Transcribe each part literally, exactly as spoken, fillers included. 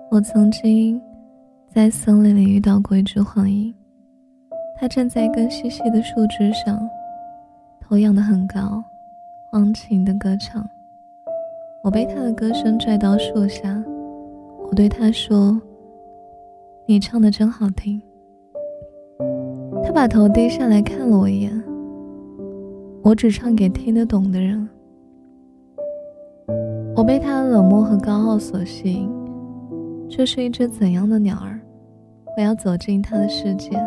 我曾经在森林里遇到过一只黄莺，它站在一根细细的树枝上，头仰得很高，忘情地歌唱。我被它的歌声拽到树下，我对它说：你唱得真好听。它把头低下来看了我一眼，我只唱给听得懂的人。我被它的冷漠和高傲所吸引，这是一只怎样的鸟儿？我要走进它的世界。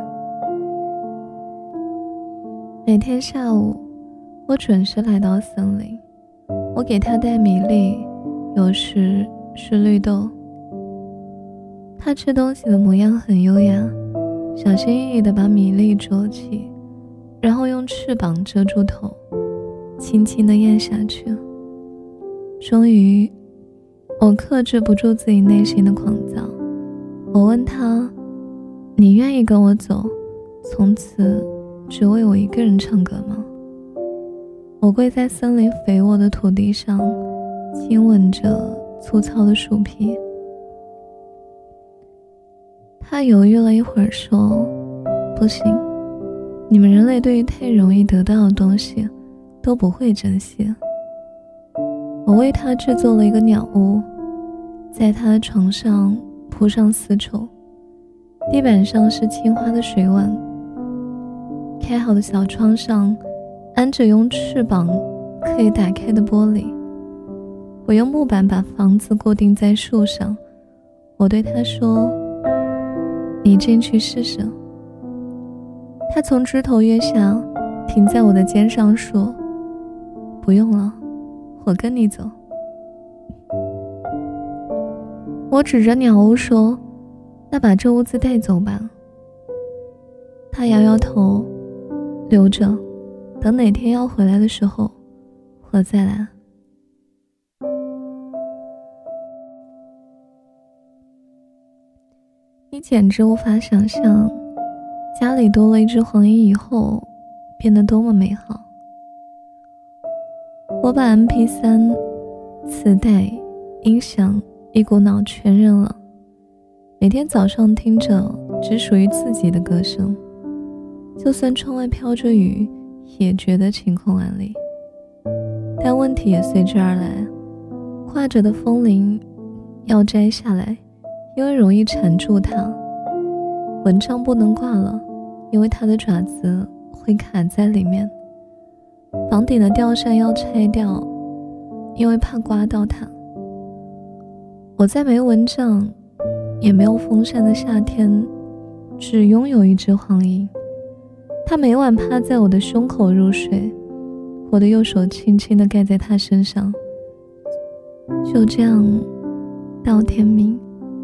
每天下午，我准时来到森林，我给它带米粒，有时是绿豆。它吃东西的模样很优雅，小心翼翼地把米粒啄起，然后用翅膀遮住头，轻轻地咽下去。终于，我克制不住自己内心的狂躁，我问他：你愿意跟我走，从此只为我一个人唱歌吗？我跪在森林肥沃的土地上，亲吻着粗糙的树皮。他犹豫了一会儿说：不行，你们人类对于太容易得到的东西都不会珍惜。我为他制作了一个鸟屋，在他的床上铺上丝绸，地板上是青花的水碗，开好的小窗上安着用翅膀可以打开的玻璃。我用木板把房子固定在树上，我对他说：你进去试试。他从枝头跃下，停在我的肩上说：不用了，我跟你走。我指着鸟屋说：那把这屋子带走吧。他摇摇头，留着，等哪天要回来的时候我再来。你简直无法想象家里多了一只黄莺以后变得多么美好。我把 M P 三 磁带音响一股脑全扔了，每天早上听着只属于自己的歌声，就算窗外飘着雨也觉得晴空万里。但问题也随之而来，挂着的风铃要摘下来，因为容易缠住它。蚊帐不能挂了，因为它的爪子会卡在里面。房顶的吊扇要拆掉，因为怕刮到它。我在没蚊帐也没有风扇的夏天，只拥有一只黄莺。它每晚趴在我的胸口入睡，我的右手轻轻地盖在它身上，就这样到天明。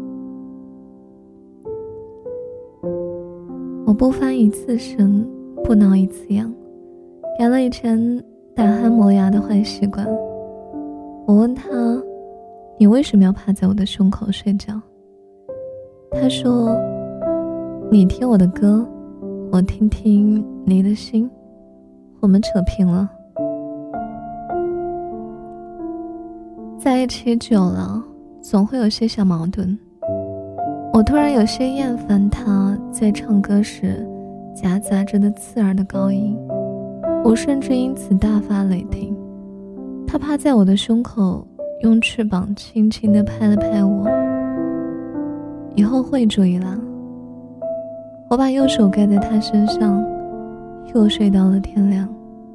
我不翻一次身，不挠一次痒，改了以前打鼾磨牙的坏习惯。我问他：你为什么要趴在我的胸口睡觉？他说：你听我的歌，我听听你的心，我们扯平了。在一起久了，总会有些小矛盾。我突然有些厌烦他在唱歌时夹杂着的刺耳的高音，我甚至因此大发雷霆。他趴在我的胸口，用翅膀轻轻地拍了拍我。以后会注意啦。我把右手盖在他身上，又睡到了天亮。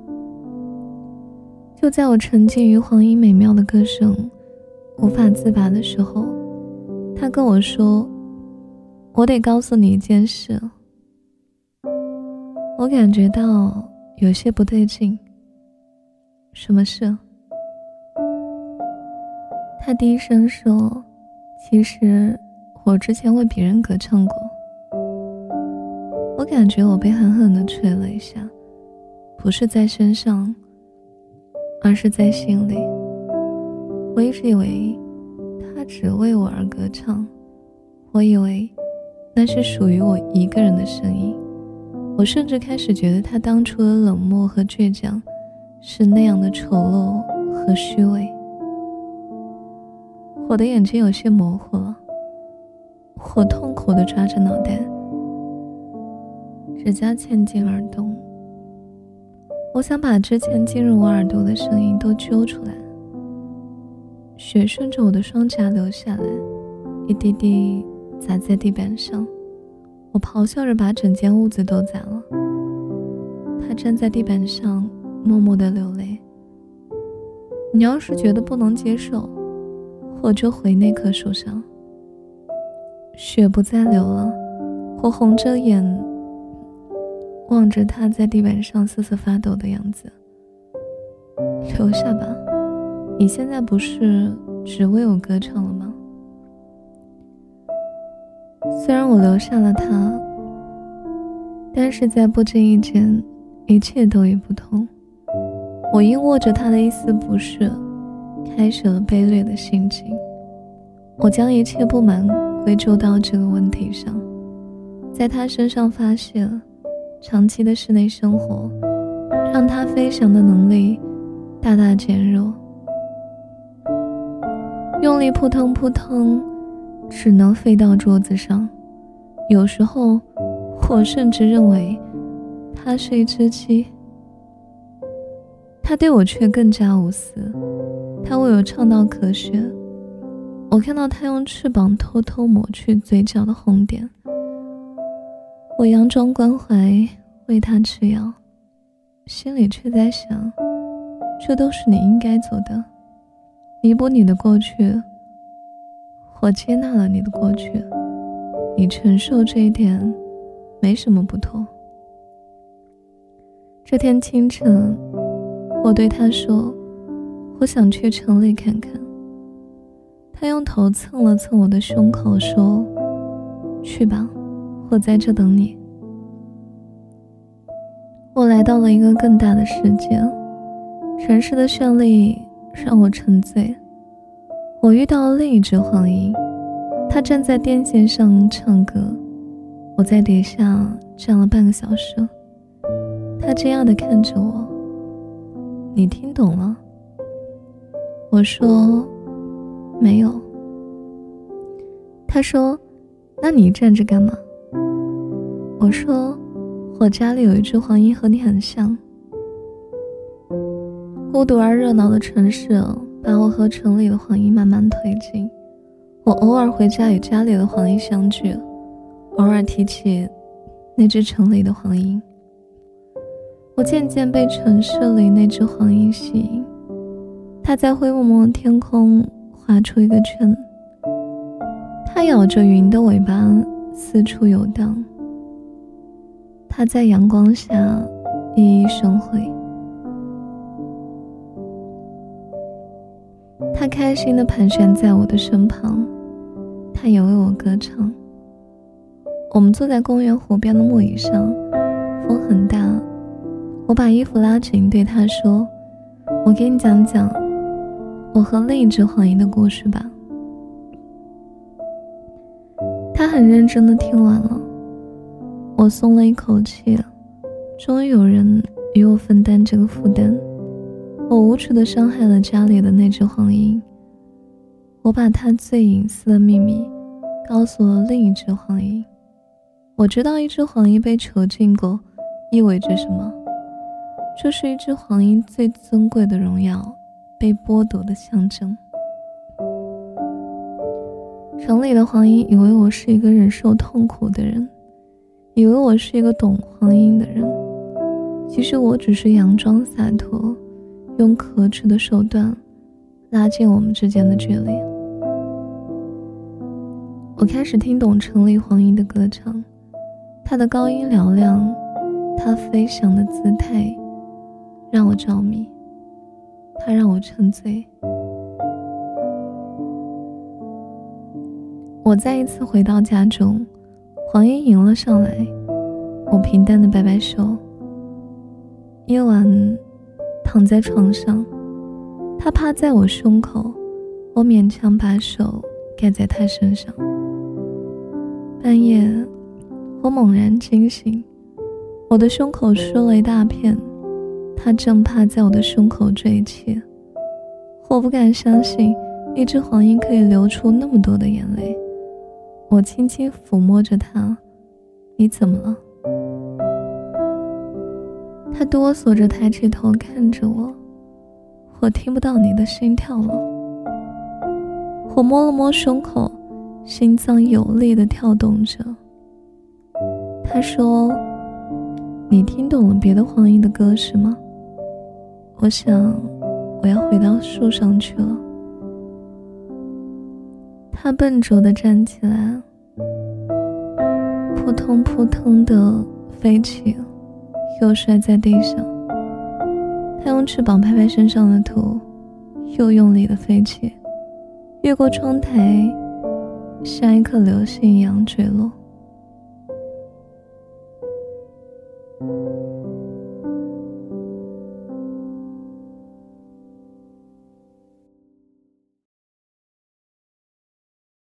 就在我沉浸于黄莺美妙的歌声无法自拔的时候，他跟我说：我得告诉你一件事。我感觉到有些不对劲。什么事？他低声说：其实我之前为别人歌唱过。我感觉我被狠狠地捶了一下，不是在身上，而是在心里。我一直以为他只为我而歌唱，我以为那是属于我一个人的声音。我甚至开始觉得他当初的冷漠和倔强是那样的丑陋和虚伪。我的眼睛有些模糊了， 我痛苦地抓着脑袋，指甲嵌进耳洞。我想把之前进入我耳朵的声音都揪出来，血顺着我的双颊流下来，一滴滴砸在地板上。我咆哮着把整间屋子都砸了。他站在地板上默默地流泪。你要是觉得不能接受，我就回那棵树上。血不再流了，我红着眼望着他在地板上瑟瑟发抖的样子。留下吧，你现在不是只为我歌唱了吗？虽然我留下了他，但是在不经意间，一切都已不同。我因握着他的一丝不舍，开始了卑劣的心情。我将一切不满归咎到这个问题上，在他身上发泄了。长期的室内生活让他飞翔的能力大大减弱，用力扑腾扑腾，只能飞到桌子上。有时候我甚至认为它是一只鸡，它对我却更加无私。它为我唱到咳血，我看到它用翅膀偷偷抹去嘴角的红点。我佯装关怀喂它吃药，心里却在想，这都是你应该做的，弥补你的过去。我接纳了你的过去，你承受这一点没什么不妥。这天清晨，我对他说，我想去城里看看。他用头蹭了蹭我的胸口，说，去吧，我在这等你。我来到了一个更大的世界，城市的绚丽让我沉醉。我遇到了另一只黄莺，它站在电线上唱歌。我在底下站了半个小时，它惊讶地看着我，你听懂了？我说没有。他说，那你站着干嘛？我说，我家里有一只黄莺和你很像。孤独而热闹的城市把我和城里的黄莺慢慢推进。我偶尔回家与家里的黄莺相聚，偶尔提起那只城里的黄莺。我渐渐被城市里那只黄莺吸引，它在灰蒙蒙的天空画出一个圈，它咬着云的尾巴四处游荡，它在阳光下熠熠生辉。它开心地盘旋在我的身旁，它也为我歌唱。我们坐在公园湖边的木椅上，风很大，我把衣服拉紧，对他说，我给你讲讲我和另一只黄莺的故事吧。他很认真地听完了，我松了一口气，终于有人与我分担这个负担。我无耻地伤害了家里的那只黄莺，我把它最隐私的秘密告诉了另一只黄莺。我知道一只黄莺被囚禁过意味着什么，这是一只黄莺最尊贵的荣耀被剥夺的象征。城里的黄莺以为我是一个忍受痛苦的人，以为我是一个懂黄莺的人，其实我只是佯装洒脱，用可耻的手段拉近我们之间的距离。我开始听懂城里黄莺的歌唱，它的高音嘹亮，它飞翔的姿态让我着迷，它让我沉醉。我再一次回到家中，黄莺迎了上来，我平淡的摆摆手。夜晚躺在床上，他趴在我胸口，我勉强把手盖在他身上。半夜我猛然惊醒，我的胸口湿了一大片，他正趴在我的胸口坠泣。我不敢相信一只黄莺可以流出那么多的眼泪， 我轻轻抚摸着他，你怎么了？他哆嗦着抬起头看着我，我听不到你的心跳了。我摸了摸胸口，心脏有力地跳动着。他说，你听懂了别的黄莺的歌是吗？我想我要回到树上去了。他笨拙地站起来，扑通扑通地飞起，又摔在地上。他用翅膀拍拍身上的土，又用力地飞起，越过窗台，像一颗流星一样坠落。